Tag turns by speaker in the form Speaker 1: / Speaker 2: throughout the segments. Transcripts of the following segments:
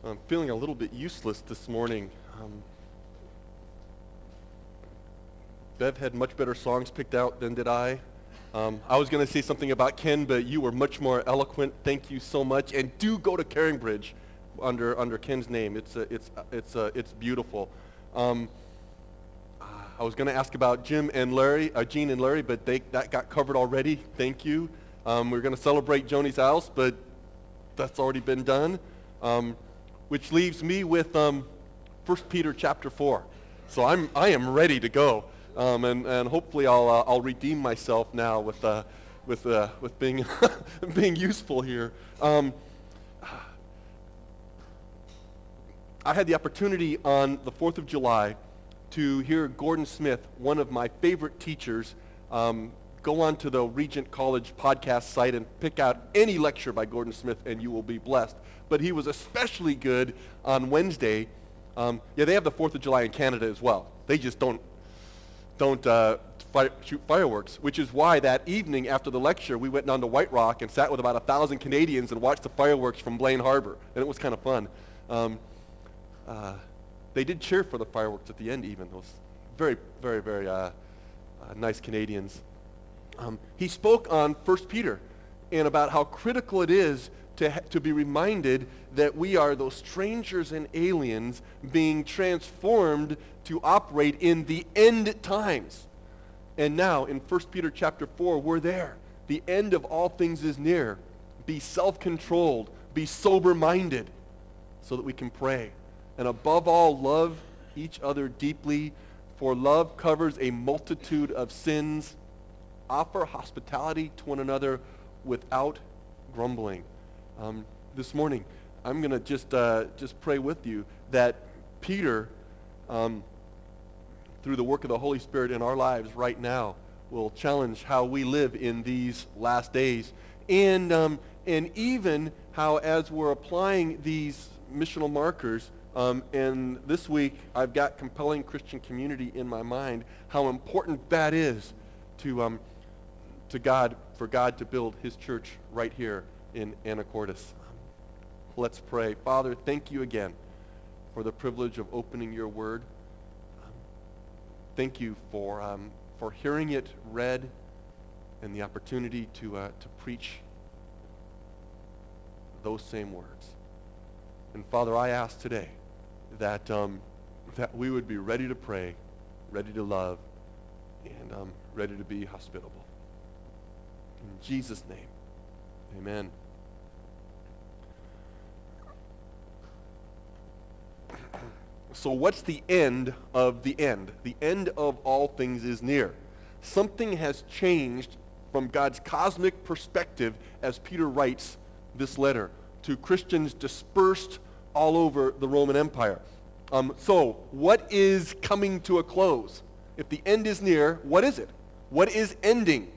Speaker 1: I'm feeling a little bit useless this morning. Bev had much better songs picked out than did I. I was going to say something about Ken, but you were much more eloquent. Thank you so much. And do go to Caringbridge under Ken's name. It's beautiful. I was going to ask about Gene and Larry, but that got covered already. Thank you. We're going to celebrate Joni's house, but that's already been done. Which leaves me with 1 Peter chapter 4. So I am ready to go, and hopefully I'll redeem myself now with being being useful here. I had the opportunity on the 4th of July to hear Gordon Smith, one of my favorite teachers, go on to the Regent College podcast site and pick out any lecture by Gordon Smith, and you will be blessed. But he was especially good on Wednesday. They have the 4th of July in Canada as well. They just don't shoot fireworks, which is why that evening after the lecture, we went down to White Rock and sat with about 1,000 Canadians and watched the fireworks from Blaine Harbor, and it was kind of fun. They did cheer for the fireworks at the end even. Those very, very, very nice Canadians. He spoke on 1 Peter and about how critical it is to be reminded that we are those strangers and aliens being transformed to operate in the end times. And now in 1 Peter chapter 4, we're there. The end of all things is near. Be self-controlled. Be sober-minded so that we can pray. And above all, love each other deeply, for love covers a multitude of sins. Offer hospitality to one another without grumbling. This morning, I'm going to just pray with you that Peter, through the work of the Holy Spirit in our lives right now, will challenge how we live in these last days, and even how, as we're applying these missional markers, and this week I've got compelling Christian community in my mind, how important that is to God, for God to build his church right here in Anacortes. Let's pray. Father, thank you again for the privilege of opening your word. Thank you for hearing it read and the opportunity to preach those same words. And Father, I ask today that we would be ready to pray, ready to love, and ready to be hospitable. In Jesus' name, amen. So what's the end of the end? The end of all things is near. Something has changed from God's cosmic perspective as Peter writes this letter to Christians dispersed all over the Roman Empire. So what is coming to a close? If the end is near, what is it? What is ending?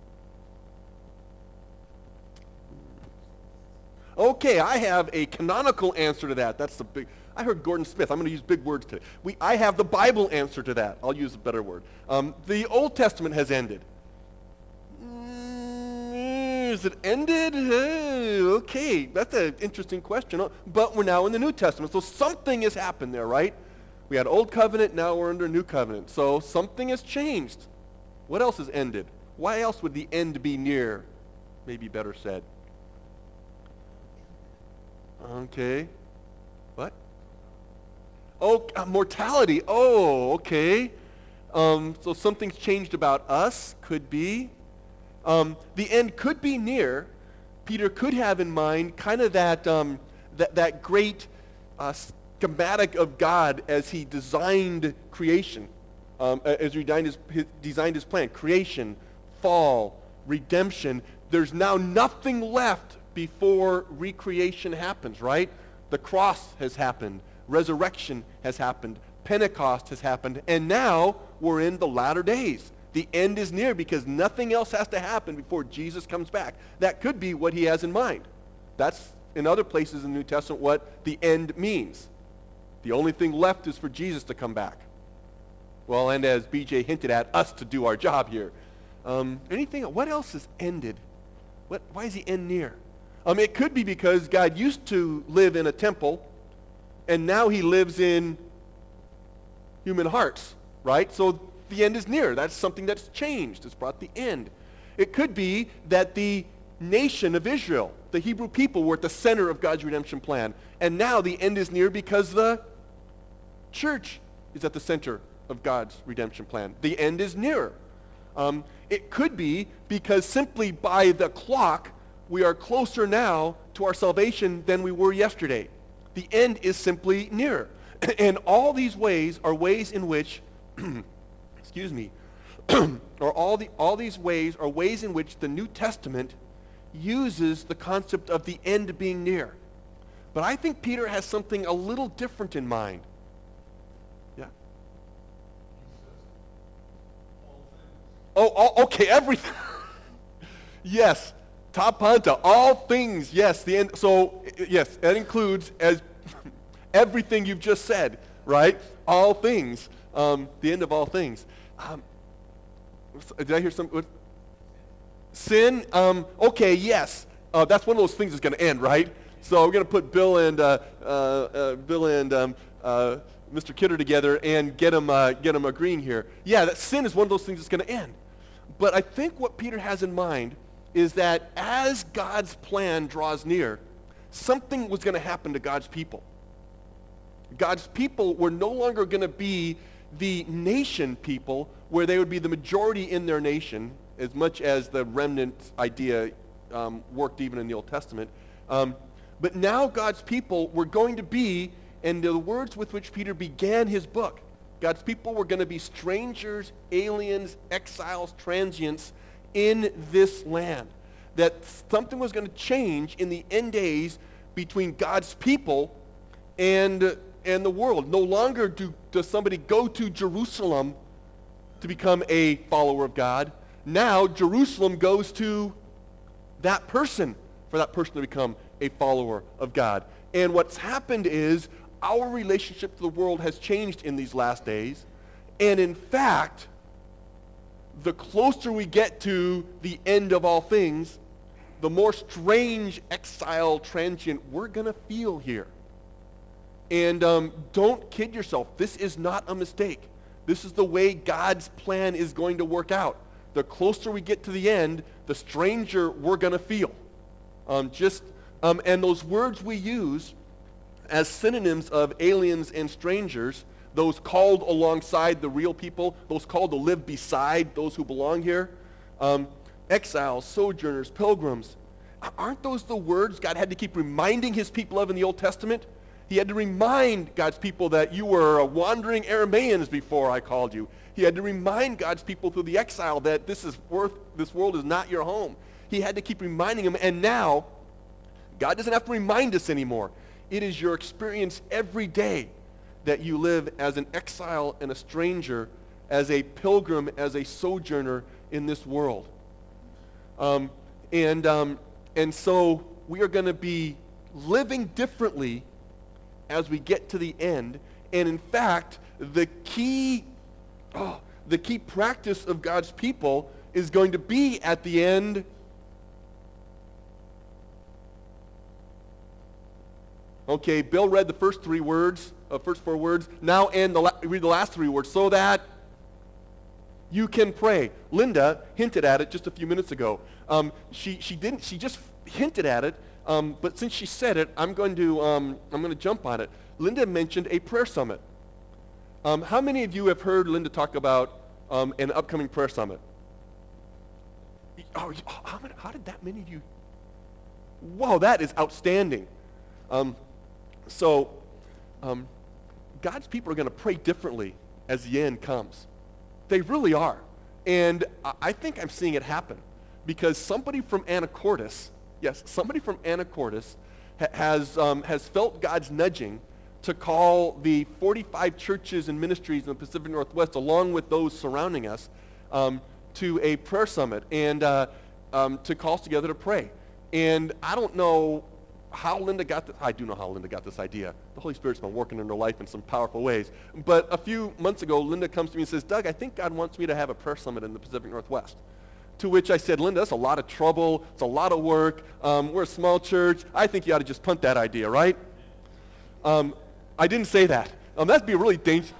Speaker 1: Okay, I have a canonical answer to that. That's the big... I heard Gordon Smith. I'm going to use big words today. I have the Bible answer to that. I'll use a better word. The Old Testament has ended. Is it ended? Okay, that's an interesting question. But we're now in the New Testament, so something has happened there, right? We had Old Covenant, now we're under New Covenant. So something has changed. What else has ended? Why else would the end be near? Maybe better said. Okay. What? Oh, mortality. Oh, okay. So something's changed about us, could be. The end could be near. Peter could have in mind kind of that great schematic of God as he designed creation, as he designed his plan. Creation, fall, redemption. There's now nothing left before recreation happens, right? The cross has happened. Resurrection has happened. Pentecost has happened. And now we're in the latter days. The end is near because nothing else has to happen before Jesus comes back. That could be what he has in mind. That's, in other places in the New Testament, what the end means. The only thing left is for Jesus to come back. Well, and as BJ hinted at, us to do our job here. What else has ended? Why is the end near? It could be because God used to live in a temple, and now he lives in human hearts, right? So the end is near. That's something that's changed. It's brought the end. It could be that the nation of Israel, the Hebrew people, were at the center of God's redemption plan. And now the end is near because the church is at the center of God's redemption plan. The end is nearer. It could be because simply by the clock, we are closer now to our salvation than we were yesterday. The end is simply nearer. And all these ways are ways in which, excuse me, or all these ways are ways in which the New Testament uses the concept of the end being near. But I think Peter has something a little different in mind. Yeah? Oh, okay, everything. Yes, tapanta, all things, yes, the end. So, yes, that includes as everything you've just said, right? All things, the end of all things. Did I hear some? Sin? Okay, yes. That's one of those things that's going to end, right? So we're going to put Bill and Mr. Kidder together and get them agreeing here. Yeah, that sin is one of those things that's going to end. But I think what Peter has in mind is that as God's plan draws near, something was going to happen to God's people. God's people were no longer going to be the nation people where they would be the majority in their nation, as much as the remnant idea worked even in the Old Testament. But now God's people were going to be, and the words with which Peter began his book, God's people were going to be strangers, aliens, exiles, transients in this land. That something was going to change in the end days between God's people and the world. No longer does somebody go to Jerusalem to become a follower of God. Now Jerusalem goes to that person for that person to become a follower of God. And what's happened is our relationship to the world has changed in these last days. And in fact, the closer we get to the end of all things, the more strange, exile, transient we're going to feel here. And don't kid yourself. This is not a mistake. This is the way God's plan is going to work out. The closer we get to the end, the stranger we're going to feel. And those words we use as synonyms of aliens and strangers, those called alongside the real people, those called to live beside those who belong here, exiles, sojourners, pilgrims, aren't those the words God had to keep reminding his people of in the Old Testament? He had to remind God's people that you were wandering Aramaeans before I called you. He had to remind God's people through the exile that this world is not your home. He had to keep reminding them, and now God doesn't have to remind us anymore. It is your experience every day that you live as an exile and a stranger, as a pilgrim, as a sojourner in this world. And so we are going to be living differently as we get to the end. And in fact, the key practice of God's people is going to be at the end. Okay, Bill read the first four words. Now read the last three words so that you can pray. Linda hinted at it just a few minutes ago. She just hinted at it, but since she said it, I'm going to jump on it. Linda mentioned a prayer summit. How many of you have heard Linda talk about an upcoming prayer summit? Oh, how did that many of you? Wow, that is outstanding. So God's people are going to pray differently as the end comes. They really are. And I think I'm seeing it happen because somebody from Anacortes has felt God's nudging to call the 45 churches and ministries in the Pacific Northwest, along with those surrounding us, to a prayer summit and to call us together to pray. And I don't know how Linda got this. I do know how Linda got this idea. The Holy Spirit's been working in her life in some powerful ways. But a few months ago, Linda comes to me and says, Doug, I think God wants me to have a prayer summit in the Pacific Northwest. To which I said, Linda, that's a lot of trouble. It's a lot of work. We're a small church. I think you ought to just punt that idea, right? I didn't say that. That'd be really dangerous.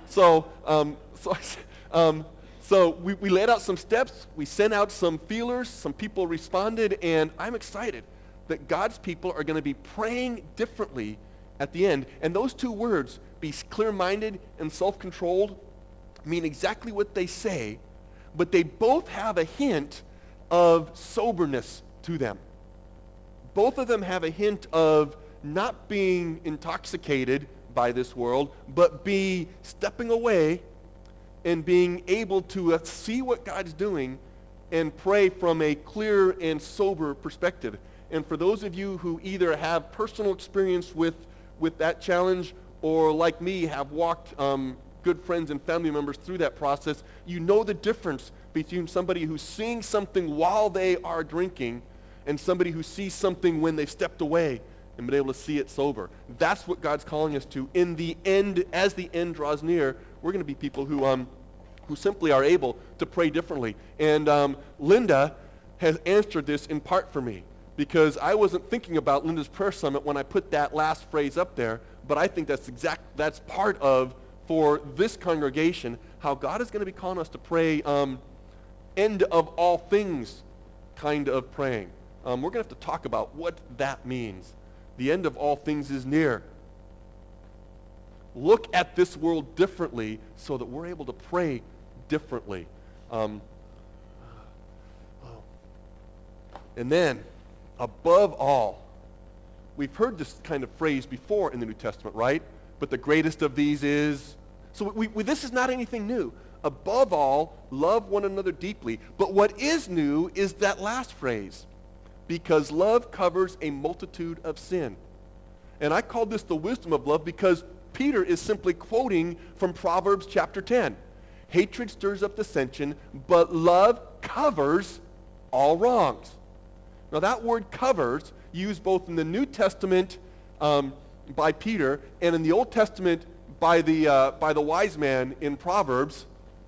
Speaker 1: So we laid out some steps. We sent out some feelers. Some people responded, and I'm excited that God's people are going to be praying differently at the end. And those two words, be clear-minded and self-controlled, mean exactly what they say, but they both have a hint of soberness to them. Both of them have a hint of not being intoxicated by this world, but be stepping away and being able to see what God's doing and pray from a clear and sober perspective. And for those of you who either have personal experience with that challenge or like me have walked good friends and family members through that process, you know the difference between somebody who's seeing something while they are drinking and somebody who sees something when they've stepped away and been able to see it sober. That's what God's calling us to. In the end, as the end draws near, we're going to be people who simply are able to pray differently. And Linda has answered this in part for me, because I wasn't thinking about Linda's prayer summit when I put that last phrase up there, but I think that's part of, for this congregation, how God is going to be calling us to pray end of all things kind of praying. We're going to have to talk about what that means. The end of all things is near. Look at this world differently so that we're able to pray differently. And then, above all, we've heard this kind of phrase before in the New Testament, right? But the greatest of these is, so this is not anything new. Above all, love one another deeply. But what is new is that last phrase, because love covers a multitude of sin. And I call this the wisdom of love because Peter is simply quoting from Proverbs chapter 10. Hatred stirs up dissension, but love covers all wrongs. Now that word covers, used both in the New Testament by Peter and in the Old Testament by the wise man in Proverbs,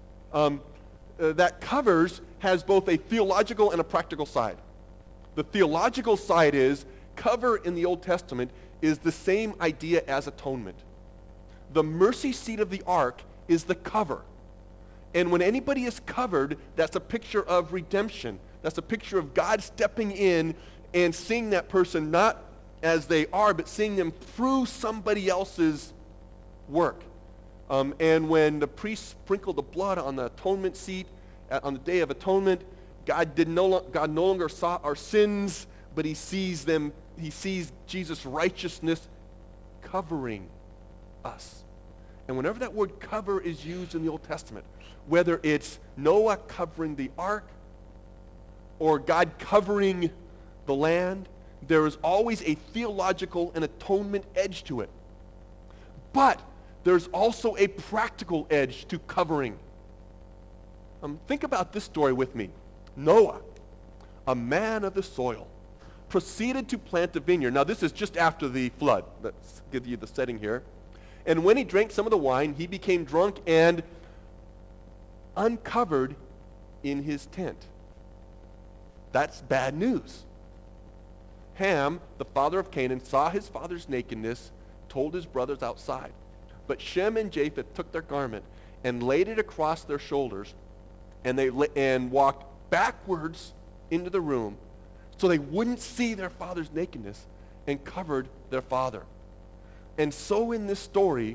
Speaker 1: that covers has both a theological and a practical side. The theological side is, cover in the Old Testament is the same idea as atonement. The mercy seat of the ark is the cover. And when anybody is covered, that's a picture of redemption. That's a picture of God stepping in and seeing that person not as they are, but seeing them through somebody else's work. And when the priest sprinkled the blood on the atonement seat on the Day of Atonement, God no longer saw our sins, but he sees them. He sees Jesus' righteousness covering us. And whenever that word cover is used in the Old Testament, whether it's Noah covering the ark or God covering the land, there is always a theological and atonement edge to it. But there's also a practical edge to covering. Think about this story with me. Noah, a man of the soil, proceeded to plant a vineyard. Now this is just after the flood. Let's give you the setting here. And when he drank some of the wine, he became drunk and uncovered in his tent. That's bad news. Ham, the father of Canaan, saw his father's nakedness, told his brothers outside. But Shem and Japheth took their garment and laid it across their shoulders, and walked backwards into the room so they wouldn't see their father's nakedness, and covered their father. And so in this story,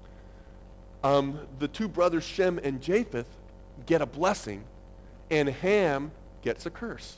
Speaker 1: the two brothers Shem and Japheth get a blessing, and Ham gets a curse.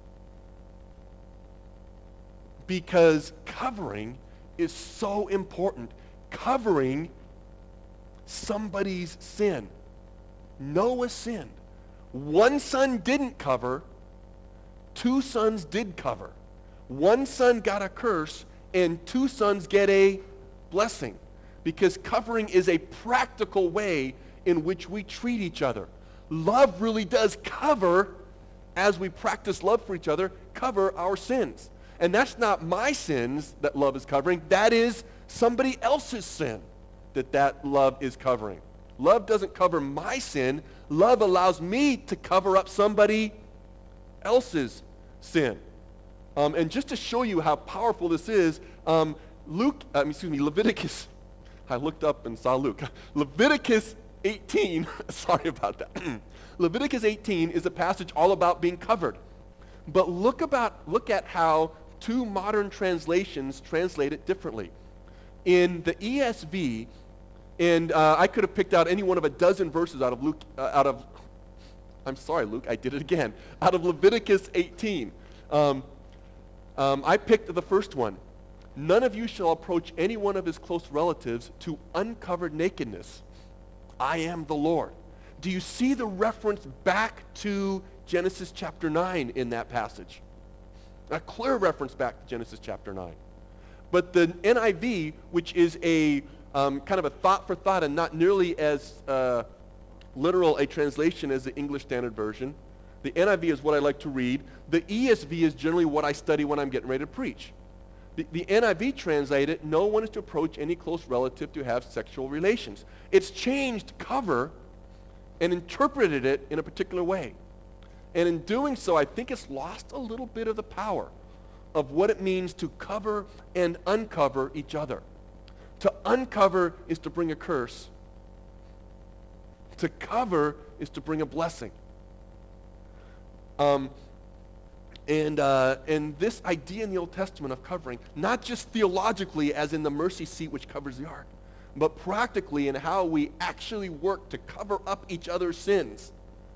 Speaker 1: Because covering is so important. Covering somebody's sin. Noah sinned. One son didn't cover. Two sons did cover. One son got a curse, and two sons get a blessing. Because covering is a practical way in which we treat each other. Love really does cover, as we practice love for each other, cover our sins. And that's not my sins that love is covering. That is somebody else's sin that love is covering. Love doesn't cover my sin. Love allows me to cover up somebody else's sin. And just to show you how powerful this is, Leviticus, I looked up and saw Luke. Leviticus 18, sorry about that. Leviticus 18 is a passage all about being covered. But look at how two modern translations translate it differently. In the ESV, and I could have picked out any one of a dozen verses out of I'm sorry, Luke, I did it again. Out of Leviticus 18. I picked the first one. None of you shall approach any one of his close relatives to uncovered nakedness. I am the Lord. Do you see the reference back to Genesis chapter 9 in that passage? A clear reference back to Genesis chapter 9. But the NIV, which is a kind of a thought for thought and not nearly as literal a translation as the English Standard Version. The NIV is what I like to read. The ESV is generally what I study when I'm getting ready to preach. The NIV translated, no one is to approach any close relative to have sexual relations. It's changed cover and interpreted it in a particular way. And in doing so, I think it's lost a little bit of the power of what it means to cover and uncover each other. To uncover is to bring a curse. To cover is to bring a blessing. And this idea in the Old Testament of covering, not just theologically as in the mercy seat which covers the ark, but practically in how we actually work to cover up each other's sins,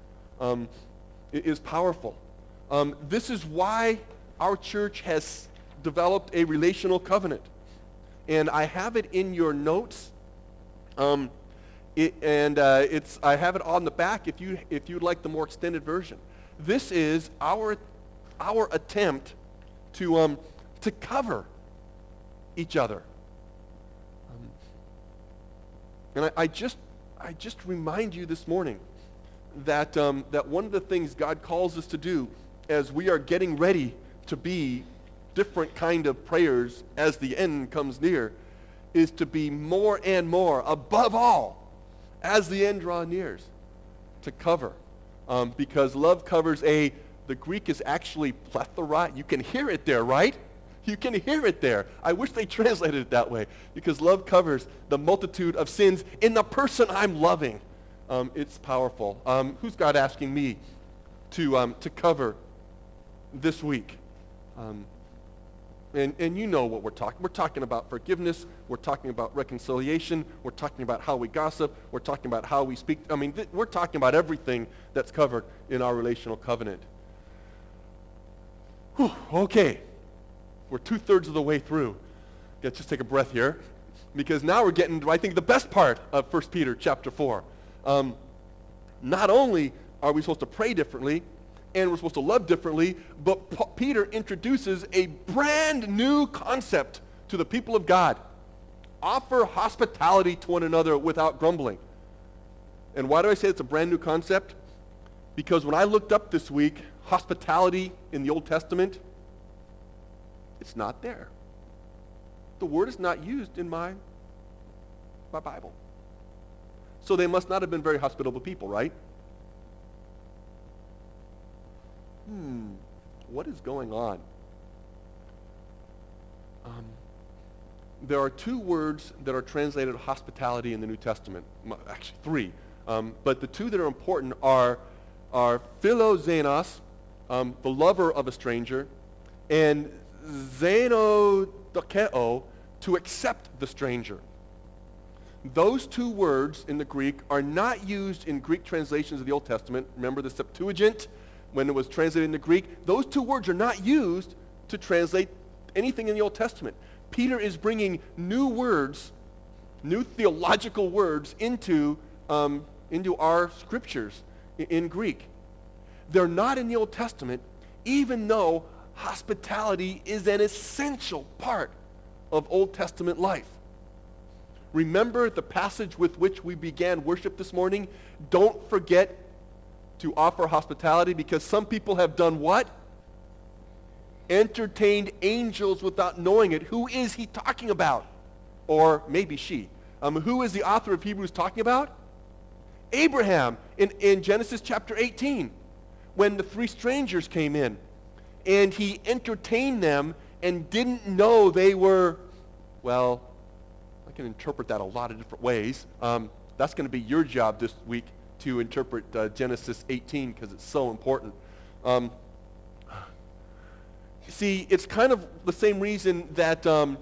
Speaker 1: is powerful. This is why our church has developed a relational covenant. And I have it in your notes. I have it on the back if you'd like the more extended version. This is our attempt to cover each other. And I just remind you this morning that one of the things God calls us to do as we are getting ready to be different kind of prayers as the end comes near is to be more and more, above all, as the end draws near, to cover. Because love covers the Greek is actually plethora. You can hear it there, right? You can hear it there. I wish they translated it that way. Because love covers the multitude of sins in the person I'm loving. It's powerful. Who's God asking me to cover this week? And you know what we're talking. We're talking about forgiveness. We're talking about reconciliation. We're talking about how we gossip. We're talking about how we speak. I mean, we're talking about everything that's covered in our relational covenant. Whew, okay. We're 2/3 of the way through. Let's just take a breath here. Because now we're getting to, I think, the best part of 1 Peter chapter 4. Not only are we supposed to pray differently, and we're supposed to love differently, but Peter introduces a brand new concept to the people of God. Offer hospitality to one another without grumbling. And why do I say it's a brand new concept? Because when I looked up this week, hospitality in the Old Testament, it's not there. The word is not used in my Bible. So they must not have been very hospitable people, right? What is going on? There are two words that are translated hospitality in the New Testament. Actually, three. But the two that are important are philoxenos, the lover of a stranger, and xenodokeo, to accept the stranger. Those two words in the Greek are not used in Greek translations of the Old Testament. Remember the Septuagint? When it was translated into Greek, those two words are not used to translate anything in the Old Testament. Peter is bringing new words, new theological words into our scriptures in Greek. They're not in the Old Testament, even though hospitality is an essential part of Old Testament life. Remember the passage with which we began worship this morning? Don't forget to offer hospitality, because some people have done what? Entertained angels without knowing it. Who is he talking about? Or maybe she. Who is the author of Hebrews talking about? Abraham in Genesis chapter 18, when the three strangers came in and he entertained them and didn't know they were, well, can interpret that a lot of different ways. That's going to be your job this week to interpret Genesis 18 because it's so important. See, it's kind of the same reason that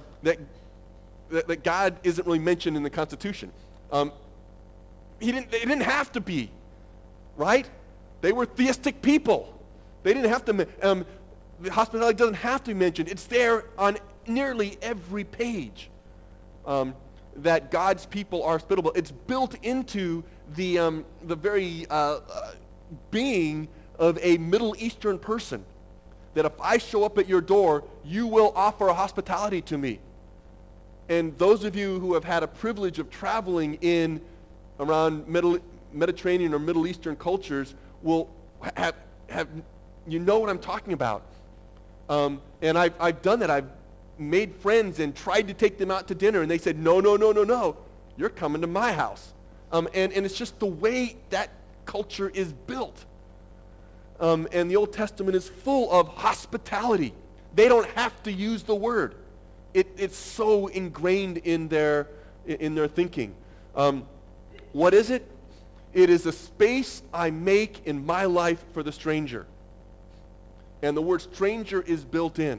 Speaker 1: that God isn't really mentioned in the Constitution. They didn't have to be, right? They were theistic people. They didn't have to. The hospitality doesn't have to be mentioned. It's there on nearly every page. That God's people are hospitable. It's built into the very being of a Middle Eastern person. That if I show up at your door, you will offer a hospitality to me. And those of you who have had a privilege of traveling in around Mediterranean or Middle Eastern cultures will have you know what I'm talking about. And I've done that. I've made friends and tried to take them out to dinner, and they said, no, you're coming to my house. And it's just the way that culture is built. And the Old Testament is full of hospitality. They don't have to use the word. It's so ingrained in their thinking. What is it? It is a space I make in my life for the stranger. And the word stranger is built in.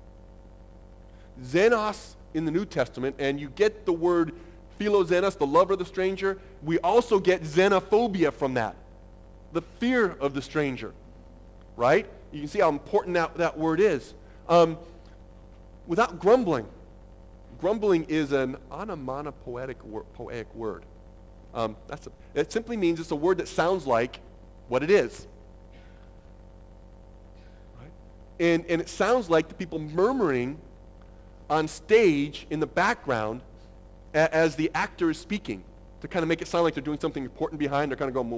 Speaker 1: Xenos in the New Testament, and you get the word philoxenos, the love of the stranger. We also get xenophobia from that, the fear of the stranger, right? You can see how important that word is. Without grumbling. Grumbling is an onomatopoetic word. It simply means it's a word that sounds like what it is. Right? And it sounds like the people murmuring on stage in the background as the actor is speaking to kind of make it sound like they're doing something important behind. They're kind of going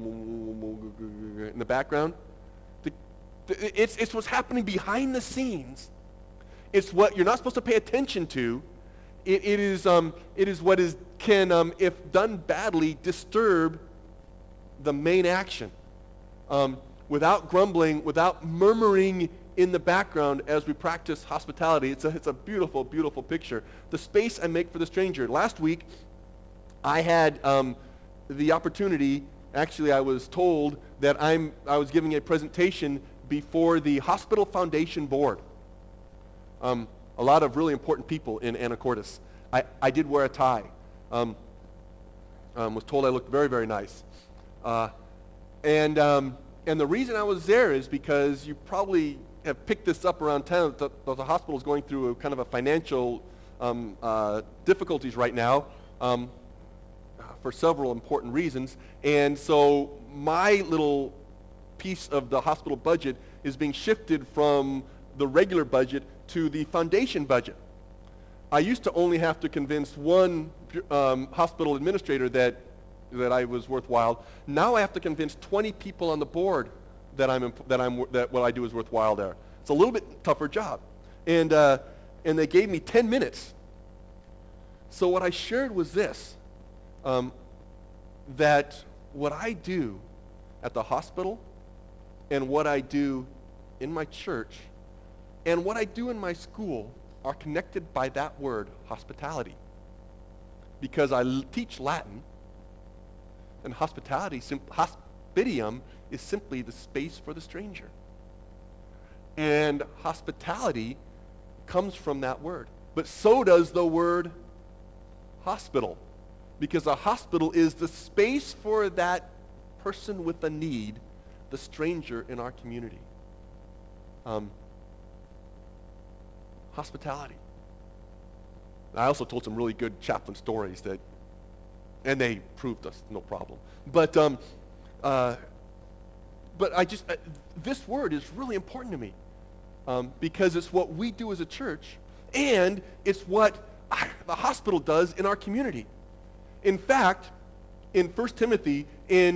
Speaker 1: in the background. It's what's happening behind the scenes. It's what you're not supposed to pay attention to. It is what can, if done badly, disturb the main action. Without grumbling, without murmuring in the background as we practice hospitality. It's a beautiful, beautiful picture. The space I make for the stranger. Last week, I had the opportunity, actually I was told that I was giving a presentation before the Hospital Foundation Board. A lot of really important people in Anacortes. I did wear a tie. Was told I looked very, very nice. And the reason I was there is because you probably have picked this up around town that the hospital is going through a kind of a financial difficulties right now for several important reasons. And so my little piece of the hospital budget is being shifted from the regular budget to the foundation budget. I used to only have to convince one hospital administrator that I was worthwhile. Now I have to convince 20 people on the board that what I do is worthwhile there. It's a little bit tougher job. And they gave me 10 minutes. So what I shared was this, that what I do at the hospital and what I do in my church and what I do in my school are connected by that word, hospitality. Because I teach Latin, and hospitality, hospitium, is simply the space for the stranger. And hospitality comes from that word. But so does the word hospital. Because a hospital is the space for that person with a need, the stranger in our community. Hospitality. I also told some really good chaplain stories and they proved us no problem. But this word is really important to me because it's what we do as a church, and it's what the hospital does in our community. In fact, in 1 Timothy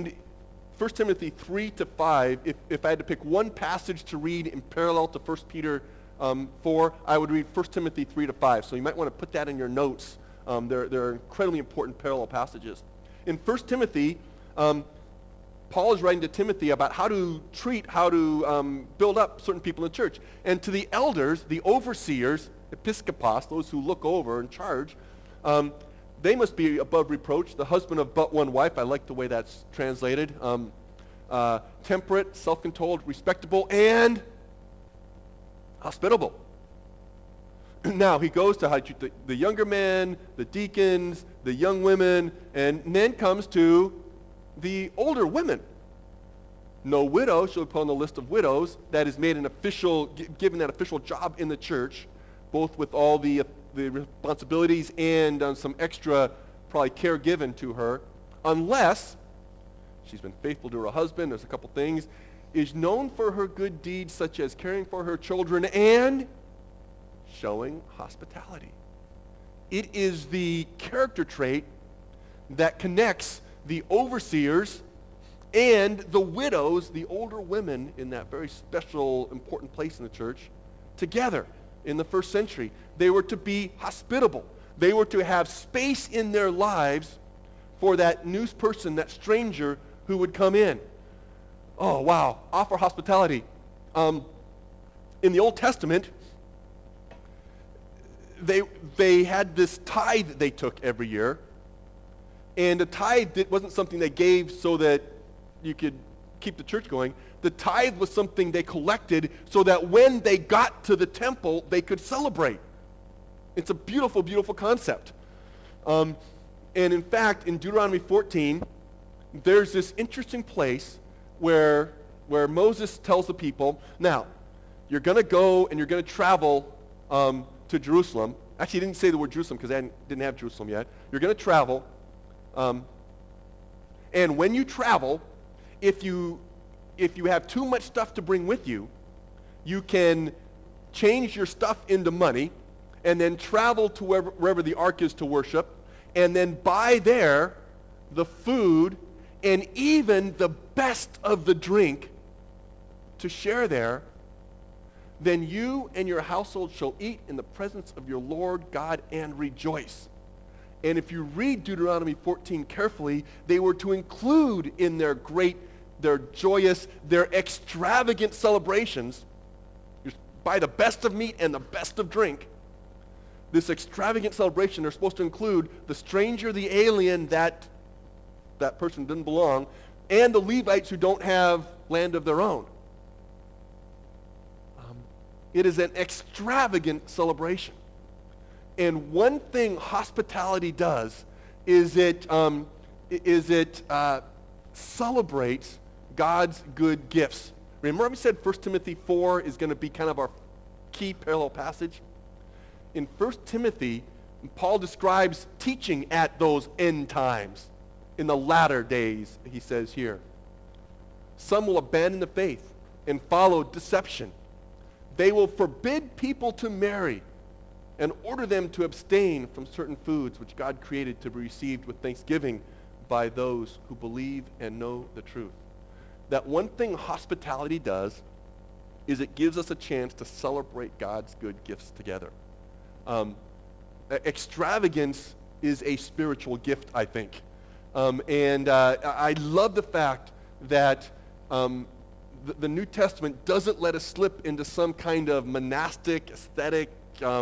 Speaker 1: 3-5, if I had to pick one passage to read in parallel to 1 Peter 4, I would read 1 Timothy 3-5. So you might want to put that in your notes. They're incredibly important parallel passages. In 1 Timothy, Paul is writing to Timothy about how to build up certain people in the church. And to the elders, the overseers, episkopos, those who look over and charge, they must be above reproach, the husband of but one wife. I like the way that's translated. Temperate, self-controlled, respectable, and hospitable. Now, he goes to how to treat the younger men, the deacons, the young women, and then comes to the older women. No widow shall be put on the list of widows. That is made an official, given that official job in the church, both with all the responsibilities and some extra probably care given to her, unless she's been faithful to her husband. There's a couple things. Is known for her good deeds such as caring for her children and showing hospitality. It is the character trait that connects the overseers and the widows, the older women in that very special, important place in the church, together in the first century. They were to be hospitable. They were to have space in their lives for that new person, that stranger who would come in. Oh, wow. Offer hospitality. In the Old Testament, they had this tithe that they took every year. And the tithe wasn't something they gave so that you could keep the church going. The tithe was something they collected so that when they got to the temple, they could celebrate. It's a beautiful, beautiful concept. And in fact, in Deuteronomy 14, there's this interesting place where Moses tells the people, now, you're going to go and you're going to travel to Jerusalem. Actually, he didn't say the word Jerusalem because they didn't have Jerusalem yet. You're going to travel. And when you travel, if you have too much stuff to bring with you, you can change your stuff into money and then travel to wherever the ark is to worship and then buy there the food and even the best of the drink to share there. Then you and your household shall eat in the presence of your Lord God and rejoice. And if you read Deuteronomy 14 carefully, they were to include in their joyous, their extravagant celebrations, buy the best of meat and the best of drink. This extravagant celebration, they're supposed to include the stranger, the alien, that person didn't belong, and the Levites who don't have land of their own. It is an extravagant celebration. And one thing hospitality does is it celebrates God's good gifts. Remember we said 1 Timothy 4 is going to be kind of our key parallel passage? In 1 Timothy, Paul describes teaching at those end times. In the latter days, he says here. Some will abandon the faith and follow deception. They will forbid people to marry and order them to abstain from certain foods which God created to be received with thanksgiving by those who believe and know the truth. That one thing hospitality does is it gives us a chance to celebrate God's good gifts together. Extravagance is a spiritual gift, I think. I love the fact that the New Testament doesn't let us slip into some kind of monastic, aesthetic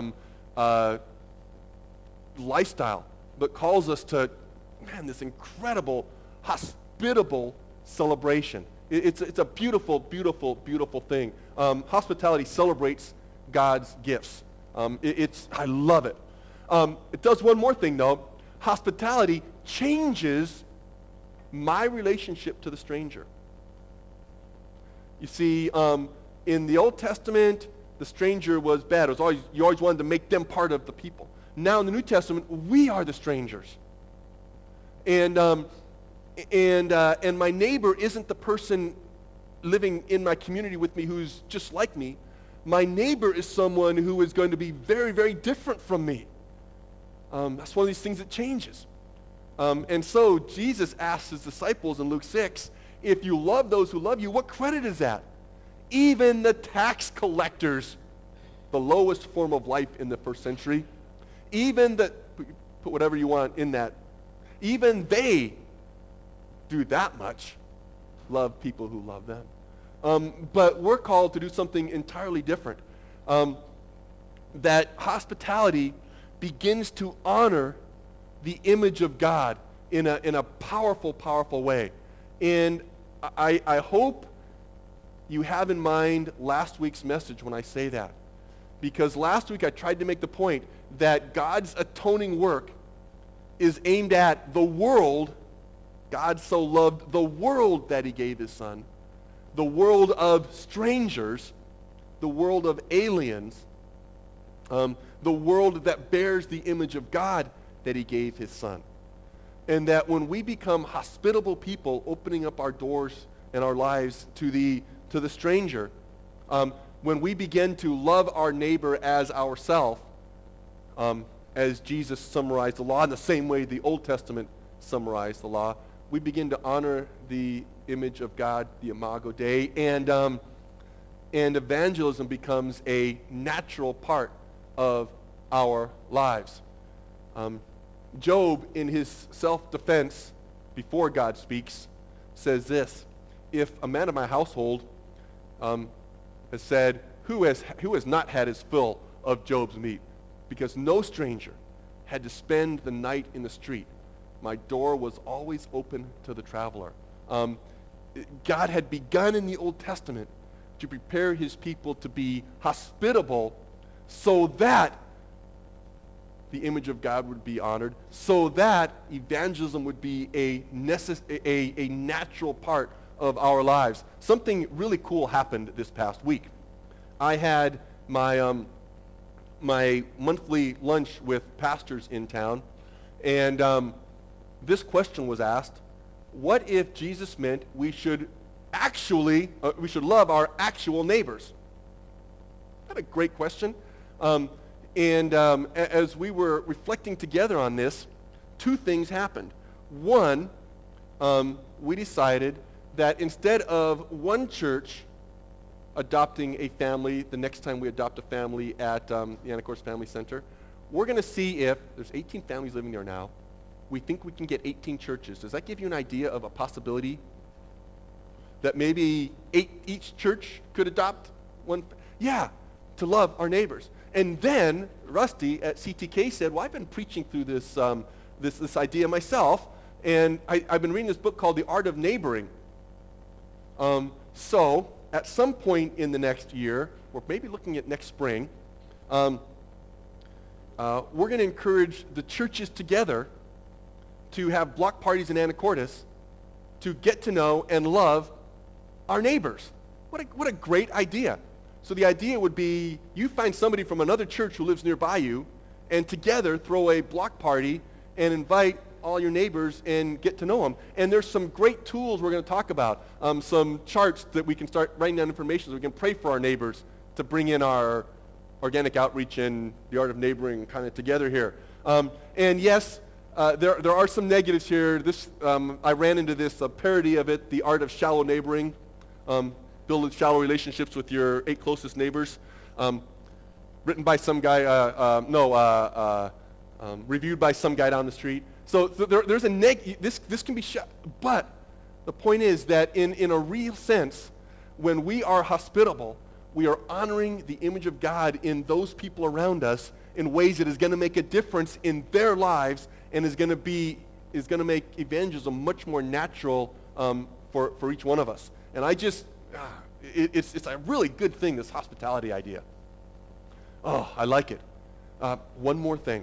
Speaker 1: lifestyle, but calls us to, this incredible, hospitable celebration. It's a beautiful, beautiful, beautiful thing. Hospitality celebrates God's gifts. I love it. It does one more thing, though. Hospitality changes my relationship to the stranger. You see, in the Old Testament, the stranger was bad. You always wanted to make them part of the people. Now in the New Testament, we are the strangers. And my neighbor isn't the person living in my community with me who's just like me. My neighbor is someone who is going to be very, very different from me. That's one of these things that changes. And so Jesus asked his disciples in Luke 6, if you love those who love you, what credit is that? Even the tax collectors, the lowest form of life in the first century, put whatever you want in that, even they do that much love people who love them. But we're called to do something entirely different. That hospitality begins to honor the image of God in a powerful, powerful way. And I hope you have in mind last week's message when I say that. Because last week I tried to make the point that God's atoning work is aimed at the world. God so loved the world that he gave his son, the world of strangers, the world of aliens, the world that bears the image of God that he gave his son. And that when we become hospitable people, opening up our doors and our lives to the stranger, when we begin to love our neighbor as ourselves, as Jesus summarized the law in the same way the Old Testament summarized the law, we begin to honor the image of God, the Imago Dei, and evangelism becomes a natural part of our lives. Job, in his self-defense before God speaks, says this: if a man of my household has said, who has not had his fill of Job's meat? Because no stranger had to spend the night in the street. My door was always open to the traveler. God had begun in the Old Testament to prepare his people to be hospitable so that the image of God would be honored, so that evangelism would be a natural part of our lives. Something really cool happened this past week. I had my monthly lunch with pastors in town, and this question was asked: what if Jesus meant we should love our actual neighbors? That's a great question. As we were reflecting together on this, two things happened. One, we decided that instead of one church adopting a family the next time we adopt a family at the Anacortes Family Center, we're going to see if there's 18 families living there now. We think we can get 18 churches. Does that give you an idea of a possibility that maybe each church could adopt one? Yeah, to love our neighbors. And then Rusty at CTK said, well, I've been preaching through this idea myself, and I've been reading this book called The Art of Neighboring. So at some point in the next year, or maybe looking at next spring, we're going to encourage the churches together to have block parties in Anacortes to get to know and love our neighbors. What a great idea. So the idea would be you find somebody from another church who lives nearby you, and together throw a block party and invite all your neighbors and get to know them. And there's some great tools we're going to talk about, some charts that we can start writing down information so we can pray for our neighbors to bring in our organic outreach and the art of neighboring kind of together here. And yes, there are some negatives here. I ran into this parody of it, The Art of Shallow Neighboring. Build shallow relationships with your 8 closest neighbors. Written by some guy, reviewed by some guy down the street. So there's a this can be but the point is that in a real sense, when we are hospitable, we are honoring the image of God in those people around us in ways that is going to make a difference in their lives and is going to make evangelism much more natural for each one of us. And it's a really good thing, this hospitality idea. Oh, I like it. One more thing.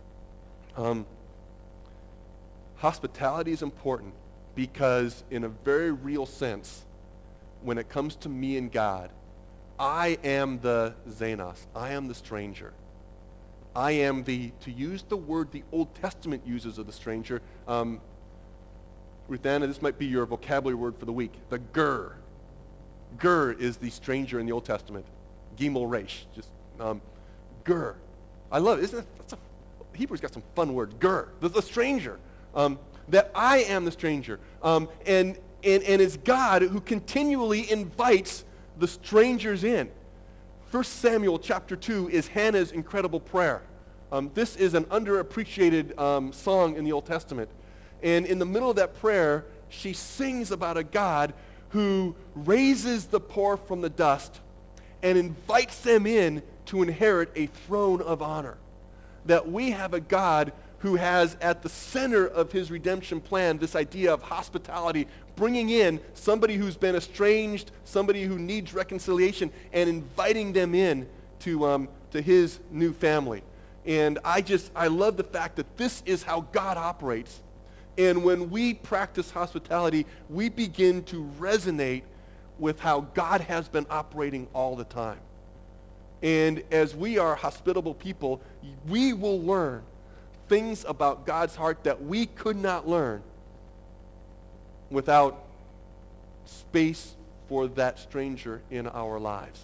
Speaker 1: Hospitality is important because in a very real sense, when it comes to me and God, I am the xenos. I am the stranger. I am to use the word the Old Testament uses of the stranger. Ruthanna, this might be your vocabulary word for the week. The ger. Ger is the stranger in the Old Testament. Gimel resh. Just ger. I love it. Hebrew's got some fun words. Ger. The stranger. That I am the stranger. And it's God who continually invites the strangers in. 1 Samuel chapter 2 is Hannah's incredible prayer. This is an underappreciated song in the Old Testament. And in the middle of that prayer, she sings about a God who raises the poor from the dust and invites them in to inherit a throne of honor. That we have a God who has at the center of his redemption plan this idea of hospitality, bringing in somebody who's been estranged, somebody who needs reconciliation, and inviting them in to his new family. And I love the fact that this is how God operates. And when we practice hospitality, we begin to resonate with how God has been operating all the time. And as we are hospitable people, we will learn things about God's heart that we could not learn without space for that stranger in our lives.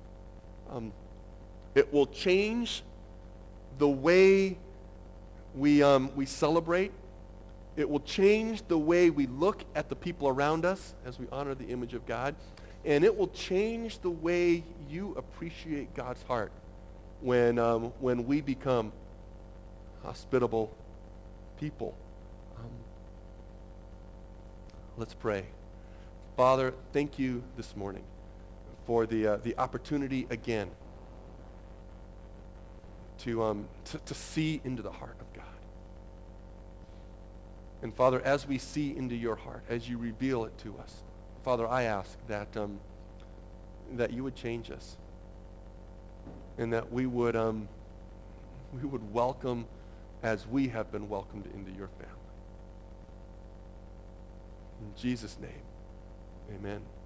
Speaker 1: It will change the way we celebrate. It will change the way we look at the people around us as we honor the image of God. And it will change the way you appreciate God's heart when we become hospitable people. Let's pray. Father, thank you this morning for the opportunity again to see into the heart of God. And Father, as we see into your heart, as you reveal it to us, Father, I ask that you would change us, and that we would welcome as we have been welcomed into your family. In Jesus' name, amen.